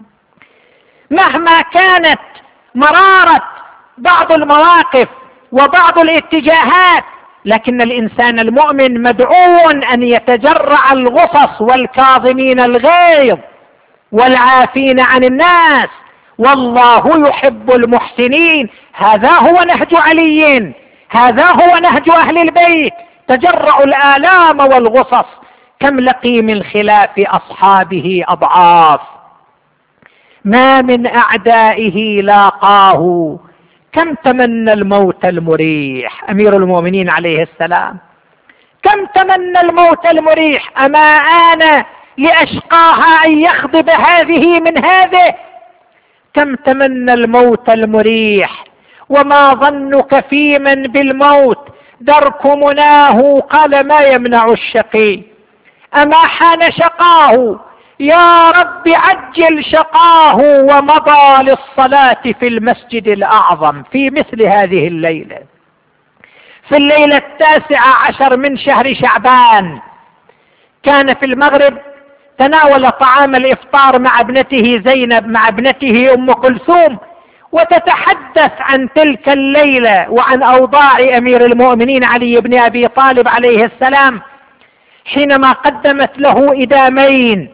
مهما كانت مرارة بعض المواقف وبعض الاتجاهات، لكن الإنسان المؤمن مدعو أن يتجرع الغصص والكاظمين الغيظ والعافين عن الناس، والله يحب المحسنين. هذا هو نهج علي، هذا هو نهج أهل البيت، تجرع الآلام والغصص. كم لقي من خلاف أصحابه أضعاف، ما من أعدائه لاقاه، كم تمنى الموت المريح أمير المؤمنين عليه السلام، كم تمنى الموت المريح. أما آن لأشقاها أن يخضب هذه من هذه؟ كم تمنى الموت المريح. وما ظنك في من بالموت درك مناه، قال: ما يمنع الشقي أما حان شقاه، يا رب عجل شقاه. ومضى للصلاة في المسجد الأعظم في مثل هذه الليلة، في الليلة التاسعة عشر من شهر شعبان، كان في المغرب تناول طعام الإفطار مع ابنته زينب مع ابنته أم كلثوم، وتتحدث عن تلك الليلة وعن أوضاع أمير المؤمنين علي بن أبي طالب عليه السلام، حينما قدمت له إدامين،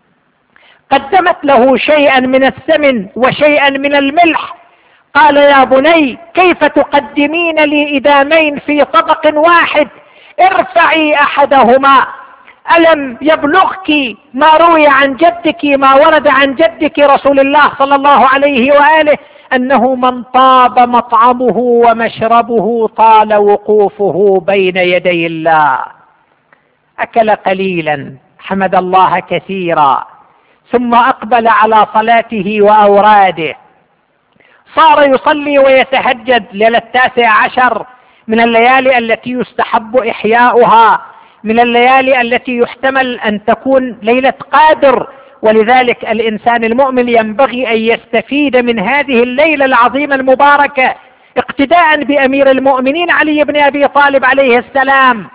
قدمت له شيئا من السمن وشيئا من الملح. قال: يا بني، كيف تقدمين لي إدامين في طبق واحد؟ ارفعي أحدهما. ألم يبلغك ما روي عن جدك، ما ورد عن جدك رسول الله صلى الله عليه وآله، أنه من طاب مطعمه ومشربه طال وقوفه بين يدي الله. أكل قليلا حمد الله كثيرا، ثم أقبل على صلاته وأوراده. صار يصلي ويتهجد ليلة التاسع عشر من الليالي التي يستحب إحياؤها، من الليالي التي يحتمل أن تكون ليلة قادر، ولذلك الإنسان المؤمن ينبغي أن يستفيد من هذه الليلة العظيمة المباركة اقتداء بأمير المؤمنين علي بن أبي طالب عليه السلام.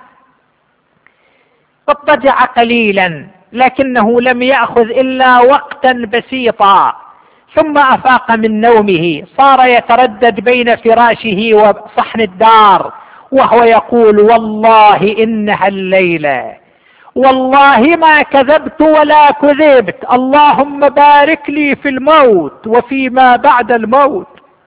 اضطجع قليلا لكنه لم يأخذ إلا وقتا بسيطا، ثم أفاق من نومه. صار يتردد بين فراشه وصحن الدار وهو يقول: والله إنها الليلة، والله ما كذبت ولا كذبت، اللهم بارك لي في الموت وفيما بعد الموت.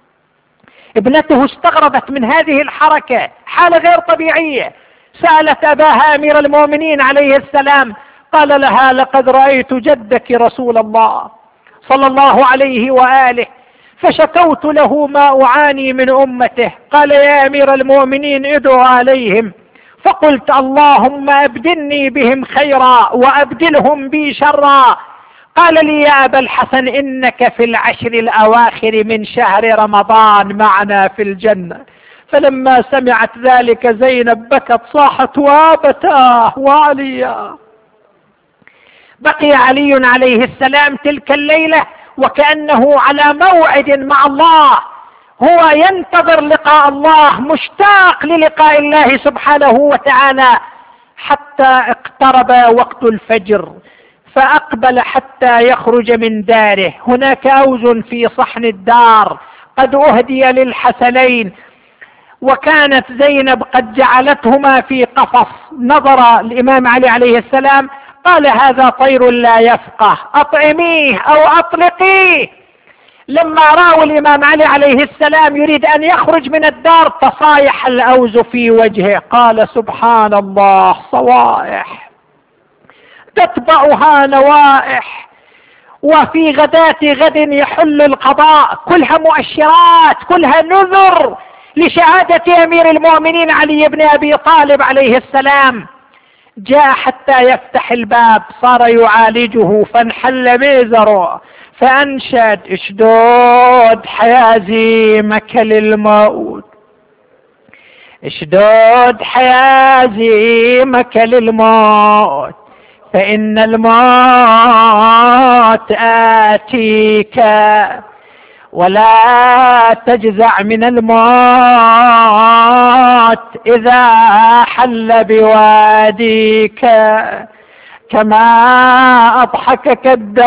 ابنته استغربت من هذه الحركة، حالة غير طبيعية. سألت أباها أمير المؤمنين عليه السلام، قال لها: لقد رأيت جدك رسول الله صلى الله عليه وآله فشكوت له ما أعاني من أمته. قال: يا أمير المؤمنين ادعو عليهم. فقلت: اللهم أبدلني بهم خيرا وأبدلهم بي شرا. قال لي: يا أبا الحسن إنك في العشر الأواخر من شهر رمضان معنا في الجنة. فلما سمعت ذلك زينب بكت، صاحت: وابتاه وعليا. بقي علي عليه السلام تلك الليلة وكأنه على موعد مع الله، هو ينتظر لقاء الله، مشتاق للقاء الله سبحانه وتعالى، حتى اقترب وقت الفجر فأقبل حتى يخرج من داره. هناك أوز في صحن الدار قد أهدي للحسنين، وكانت زينب قد جعلتهما في قفص. نظر الإمام علي عليه السلام قال: هذا طير لا يفقه، أطعميه أو أطلقيه. لما رأوا الإمام علي عليه السلام يريد أن يخرج من الدار تصايح الأوز في وجهه. قال: سبحان الله، صوائح تتبعها نوائح، وفي غداة غد يحل القضاء. كلها مؤشرات، كلها نذر لشهادة أمير المؤمنين علي بن أبي طالب عليه السلام. جاء حتى يفتح الباب، صار يعالجه فانحل ميزره فأنشد: اشدود حيازيمك للموت، اشدود حيازيمك للموت، فإن الموت آتيك، ولا تجزع من الموت إذا حل بواديك، كما أضحكك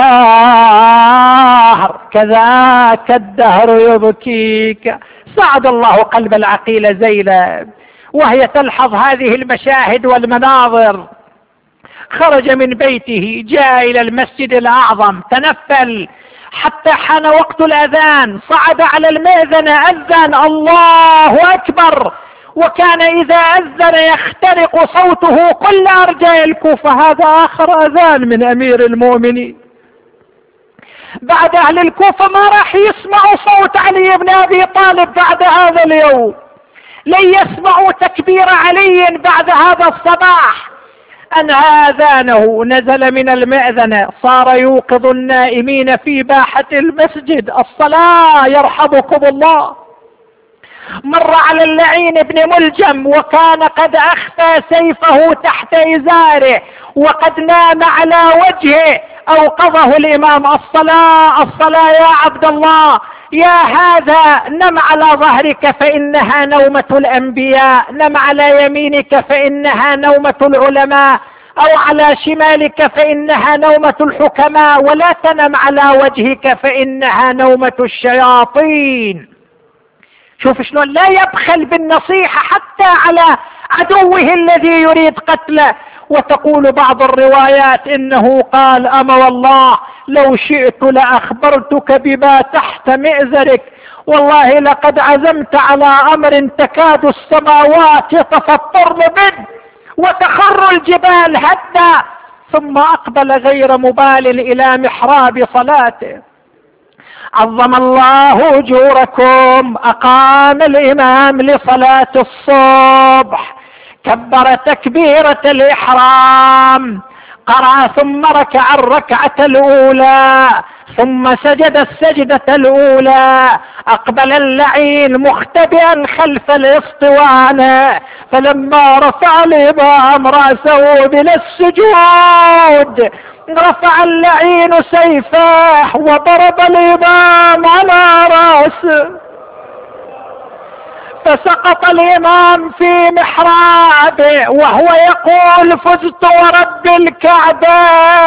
الدهر كذاك الدهر يبكيك. سعد الله قلب العقيلة زينب وهي تلحظ هذه المشاهد والمناظر. خرج من بيته، جاء إلى المسجد الأعظم، تنفل حتى حان وقت الأذان، صعد على المئذنة، أذن: الله أكبر. وكان إذا أذن يخترق صوته كل أرجاء الكوفة. هذا آخر أذان من أمير المؤمنين. بعد أهل الكوفة ما راح يسمعوا صوت علي بن أبي طالب بعد هذا اليوم، لن يسمعوا تكبير علي بعد هذا الصباح. أنهى أذانه، نزل من المئذنة، صار يوقظ النائمين في باحة المسجد: الصلاة يرحمكم الله. مر على اللعين بن ملجم وكان قد أخفى سيفه تحت إزاره وقد نام على وجهه. أوقظه الإمام: الصلاة الصلاة يا عبد الله، يا هذا نم على ظهرك فإنها نومة الأنبياء، نم على يمينك فإنها نومة العلماء، أو على شمالك فإنها نومة الحكماء، ولا تنم على وجهك فإنها نومة الشياطين. شوف شلون لا يبخل بالنصيحة حتى على عدوه الذي يريد قتله. وتقول بعض الروايات إنه قال: أما والله لو شئت لأخبرتك بما تحت مئزرك، والله لقد عزمت على أمر تكاد السماوات يتفطرن منه وتخر الجبال هدا. ثم أقبل غير مبال إلى محراب صلاته. عظم الله أجوركم. أقام الإمام لصلاة الصبح، كبر تكبيرة الإحرام، قرأ ثم ركع الركعة الأولى ثم سجد السجدة الأولى. أقبل اللعين مختبئا خلف الاسطوانة، فلما رفع الإمام رأسه من السجود رفع اللعين سيفه وضرب الإمام على رأسه، فسقط الإمام في محرابه وهو يقول: فزت ورب الكعبة،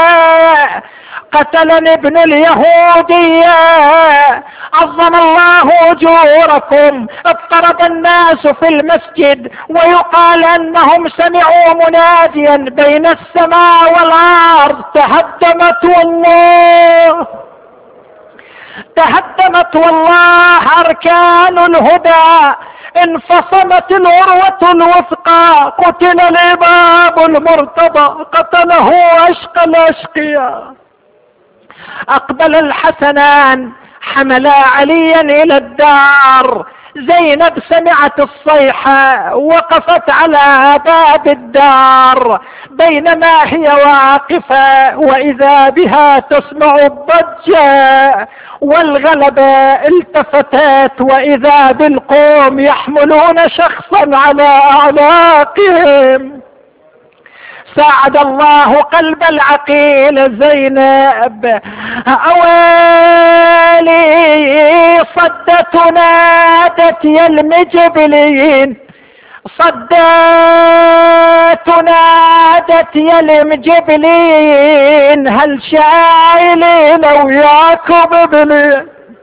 قتلني ابن اليهودية، عظم الله أجوركم. اضطرب الناس في المسجد، ويقال أنهم سمعوا مناديا بين السماء والأرض: تهدمت والله تهدمت والله أركان الهدى، انفصمت العروة الوثقى، قتل الإمام المرتضى، قتله أشقى الأشقياء. أقبل الحسنان حملا عليا إلى الدار. زينب سمعت الصيحة وقفت على باب الدار، بينما هي واقفة وإذا بها تسمع الضجة والغلبة، التفتت وإذا بالقوم يحملون شخصا على أعناقهم. ساعد الله قلب العقيل زينب. أويلي صدت نادت يا المجبلين، صدت نادت يا المجبلين، هل شايلين وياكم ابني؟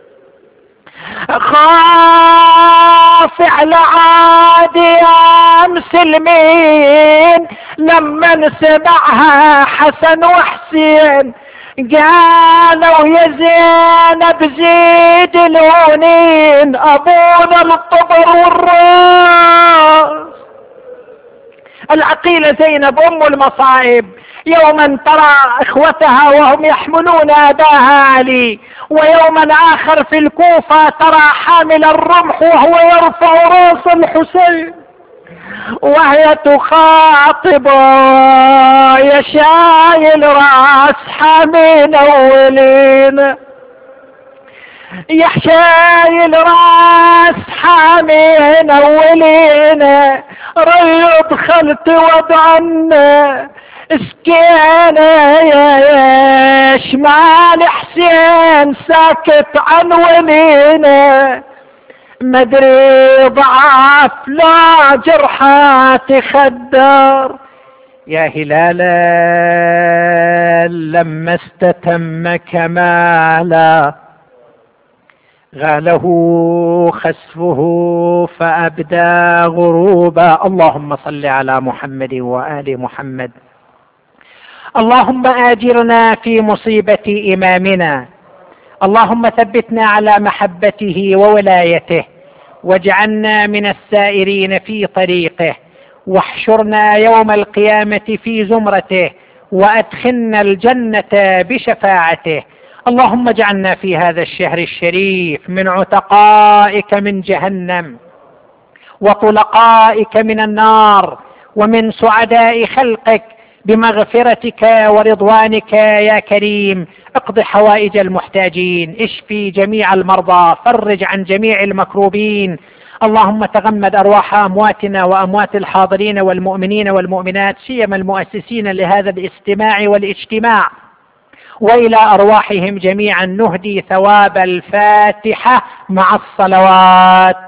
خاف على عادي امس المين، لما سمعها حسن وحسين قالوا: يا زينب زيد الونين، ابونا الطبر والراس. العقيلة زينب ام المصائب، يوما ترى اخوتها وهم يحملون اباها علي، ويوما اخر في الكوفة ترى حامل الرمح وهو يرفع راس الحسين، وهي تخاطب: يا شايل راس حامين اولين، يا شايل راس حامين اولين، ريض خلت وضعنا اسكينة يا شمال حسين ساكت عن ولينا، مدري ضعف لا جرحات خدر. يا هلالا لما استتم كمالا غاله خسفه فأبدى غروبا. اللهم صل على محمد وآل محمد. اللهم آجرنا في مصيبة إمامنا، اللهم ثبتنا على محبته وولايته، واجعلنا من السائرين في طريقه، واحشرنا يوم القيامة في زمرته، وأدخلنا الجنة بشفاعته. اللهم اجعلنا في هذا الشهر الشريف من عتقائك من جهنم، وطلقائك من النار، ومن سعداء خلقك بمغفرتك ورضوانك يا كريم. اقض حوائج المحتاجين، اشفي جميع المرضى، فرج عن جميع المكروبين. اللهم تغمد أرواح أمواتنا وأموات الحاضرين والمؤمنين والمؤمنات، سيما المؤسسين لهذا الاستماع والاجتماع، وإلى أرواحهم جميعا نهدي ثواب الفاتحة مع الصلوات.